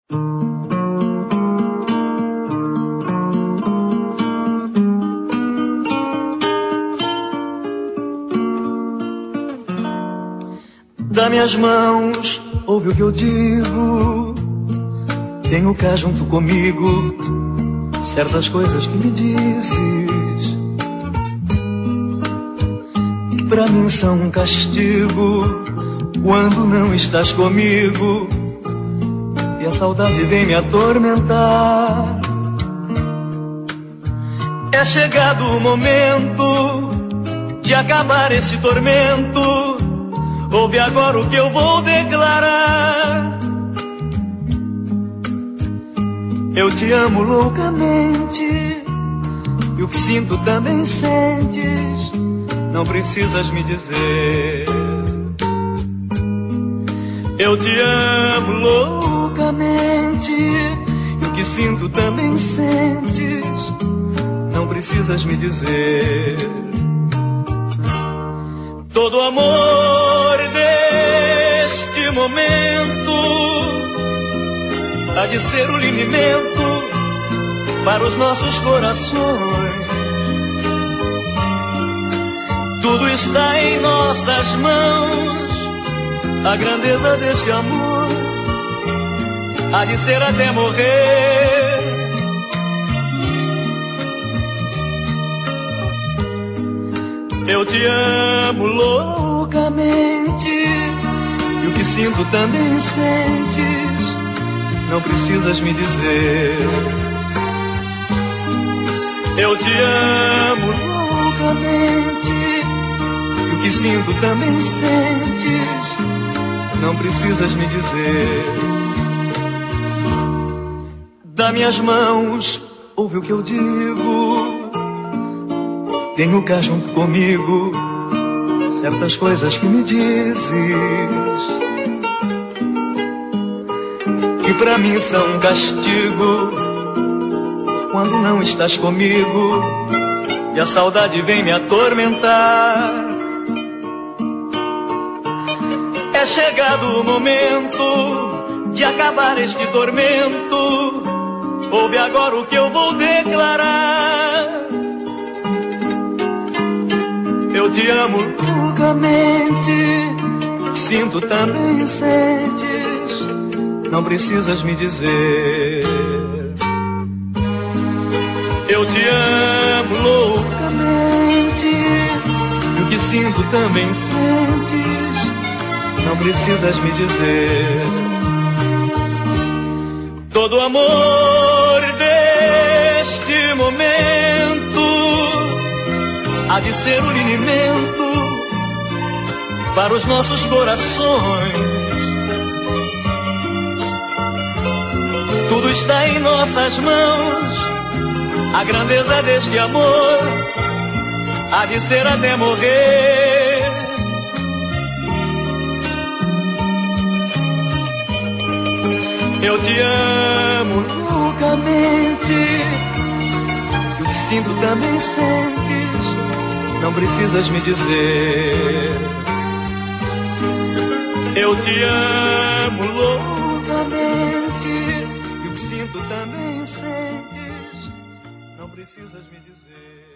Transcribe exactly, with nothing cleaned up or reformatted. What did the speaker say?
Dá-me as mãos, ouve o que eu digo. Tenho cá junto comigo certas coisas que me dizes, que pra mim são um castigo quando não estás comigo e a saudade vem me atormentar. É chegado o momento de acabar esse tormento. Ouve agora o que eu vou declarar. Eu te amo loucamente e o que sinto também sentes. Não precisas me dizer. Eu te amo loucamente e o que sinto também sentes. Não precisas me dizer. Todo amor deste momento há de ser o linimento para os nossos corações. Tudo está em nossas mãos, a grandeza deste amor há de ser até morrer. Eu te amo loucamente e o que sinto também sentes. Não precisas me dizer. Eu te amo loucamente e o que sinto também sentes. Não precisas me dizer. Dá-me as mãos, ouve o que eu digo. Tenho cá junto comigo certas coisas que me dizes, que pra mim são um castigo quando não estás comigo e a saudade vem me atormentar. É chegado o momento de acabar este tormento. Ouve agora o que eu vou declarar. Eu te amo loucamente, sinto também sentes. Não precisas me dizer. Eu te amo loucamente e o que sinto também sentes. Não precisas me dizer. Todo amor deste momento há de ser o linimento para os nossos corações. Tudo está em nossas mãos, a grandeza deste amor há de ser até morrer. Eu te amo loucamente e o que sinto também sentes. Não precisas me dizer. Eu te amo loucamente e o que sinto também sentes. Não precisas me dizer.